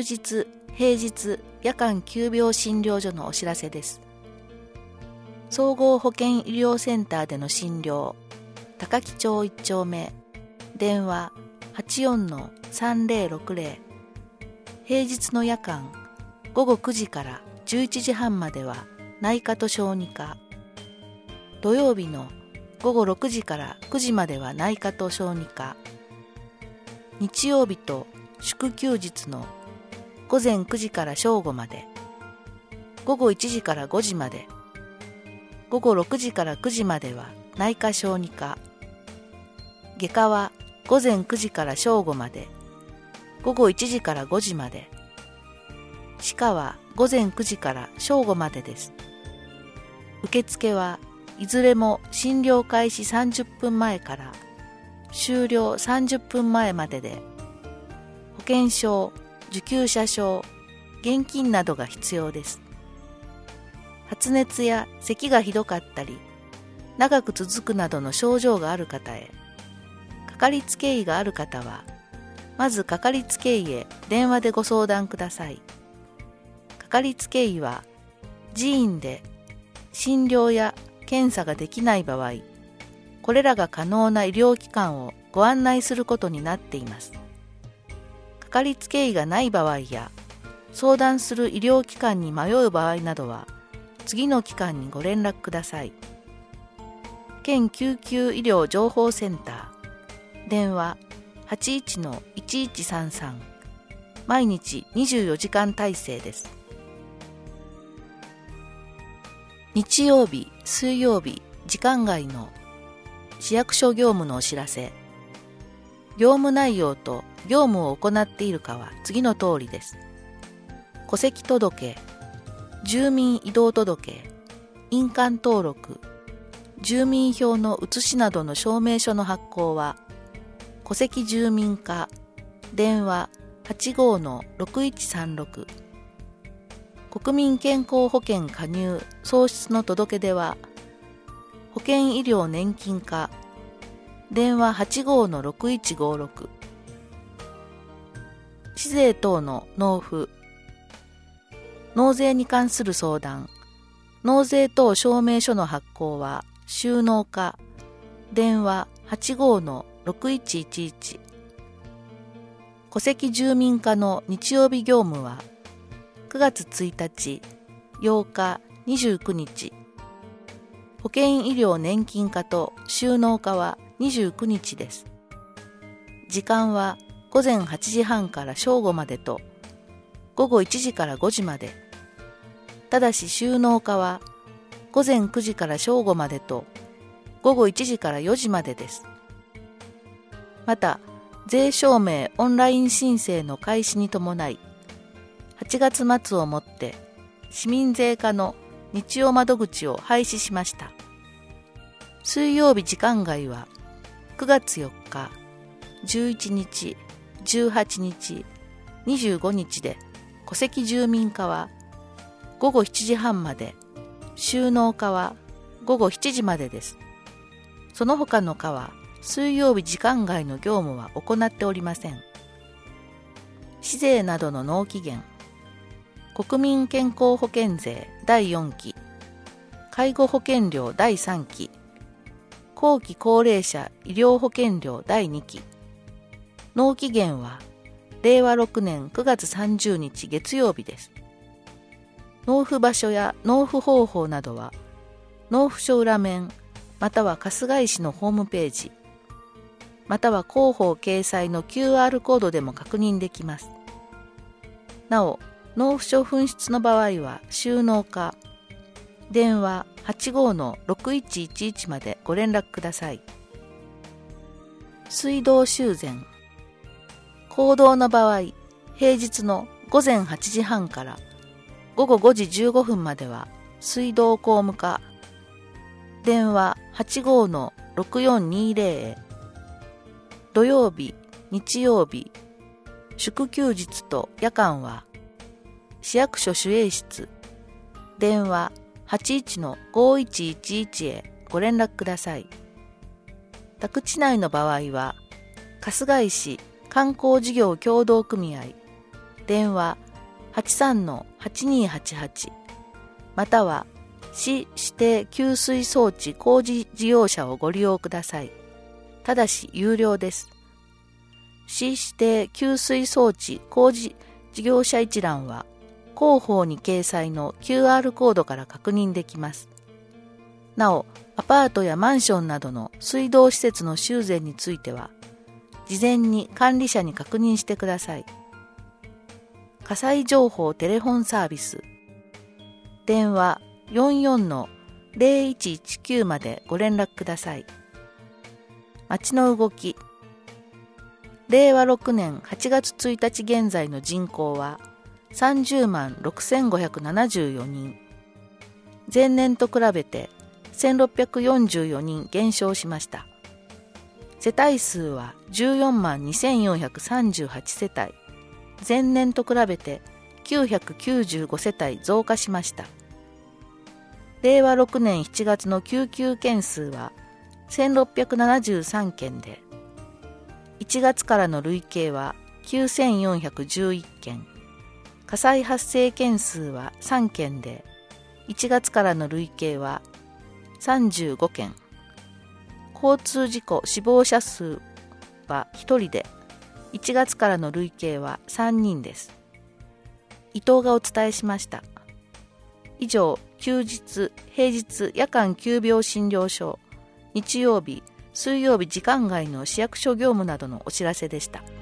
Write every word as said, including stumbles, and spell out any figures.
日、平日、夜間急病診療所のお知らせです。総合保健医療センターでの診療、高木町いち丁目、電話 はちよんのさんぜろろくぜろ。平日の夜間、ごごくじからじゅういちじはんまでは内科と小児科。土曜日のごごろくじからくじまでは内科と小児科。日曜日と祝休日のごぜんくじから正午まで、ごごいちじからごじまで、ごごろくじからくじまでは内科小児科。外科はごぜんくじから正午まで、ごごいちじからごじまで。歯科はごぜんくじから正午までです。受付はいずれも診療開始さんじゅっぷんまえから終了さんじゅっぷんまえまでで、保険証、受給者証、現金などが必要です。発熱や咳がひどかったり、長く続くなどの症状がある方へ、かかりつけ医がある方は、まずかかりつけ医へ電話でご相談ください。かかりつけ医は、自院で診療や検査ができない場合、これらが可能な医療機関をご案内することになっています。かかりつけ医がない場合や、相談する医療機関に迷う場合などは、次の機関にご連絡ください。県救急医療情報センター、電話 はちいちのいちいちさんさん、毎日にじゅうよじかん体制です。日曜日、水曜日、時間外の市役所業務のお知らせ。業務内容と業務を行っているかは次の通りです。戸籍届、住民移動届、印鑑登録、住民票の写しなどの証明書の発行は、戸籍住民課、電話 はちごのろくいちさんろく。国民健康保険加入・創出の届け出は、保険医療年金課、電話 はちごのろくいちごろく。市税等の納付、納税に関する相談、納税等証明書の発行は、収納課、電話 はちごのろくいちいちいち。戸籍住民課の日曜日業務は、くがつついたち、ようか、にじゅうくにち。保険医療年金課と収納課はにじゅうくにちです。時間はごぜんはちじはんから正午までと、ごごいちじからごじまで。ただし収納課はごぜんくじから正午までと、ごごいちじからよじまでです。また、税証明オンライン申請の開始に伴い、はちがつ末をもって市民税課の日曜窓口を廃止しました。水曜日時間外はくがつよっか、じゅういちにち、じゅうはちにち、にじゅうごにちで、戸籍住民課はごごしちじはんまで、収納課はごごしちじまでです。その他の課は水曜日時間外の業務は行っておりません。市税などの納期限、国民健康保険税だいよんき、介護保険料だいさんき、後期高齢者医療保険料だいにき。納期限はれいわろくねんくがつさんじゅうにち月曜日です。納付場所や納付方法などは、納付書裏面、または春日井市のホームページ、または広報掲載の キューアール コードでも確認できます。なお、納付書紛失の場合は収納課、電話 はちごのろくいちいちいち までご連絡ください。水道修繕、公道の場合、平日のごぜんはちじはんからごごごじじゅうごふんまでは水道工務課、電話 はちごのろくよんにぜろ へ。土曜日、日曜日、祝休日と夜間は市役所守衛室、電話 はちいちのごいちいちいち へご連絡ください。宅地内の場合は、春日井市観光事業協同組合、 電話 はちさんのはちにーはちはち または市指定給水装置工事事業者をご利用ください。ただし有料です。市指定給水装置工事事業者一覧は広報に掲載の キューアール コードから確認できます。なお、アパートやマンションなどの水道施設の修繕については、事前に管理者に確認してください。火災情報テレフォンサービス。電話 よんよんのゼロいちいちきゅう までご連絡ください。町の動き。れいわろくねんはちがつついたち現在の人口はさんじゅうまんろくせんごひゃくななじゅうよにん。前年と比べてせんろっぴゃくよんじゅうよにん減少しました。世帯数はじゅうよんまんにせんよんひゃくさんじゅうはち世帯。前年と比べてきゅうひゃくきゅうじゅうご世帯増加しました。れいわろくねんしちがつの救急件数はせんろっぴゃくななじゅうさんけんで、いちがつからの累計はきゅうせんよんひゃくじゅういっけん、火災発生件数はさんけんで、いちがつからの累計はさんじゅうごけん、交通事故死亡者数はひとりで、いちがつからの累計はさんにんです。伊藤がお伝えしました。以上、休日、平日夜間急病診療所、日曜日、水曜日時間外の市役所業務などのお知らせでした。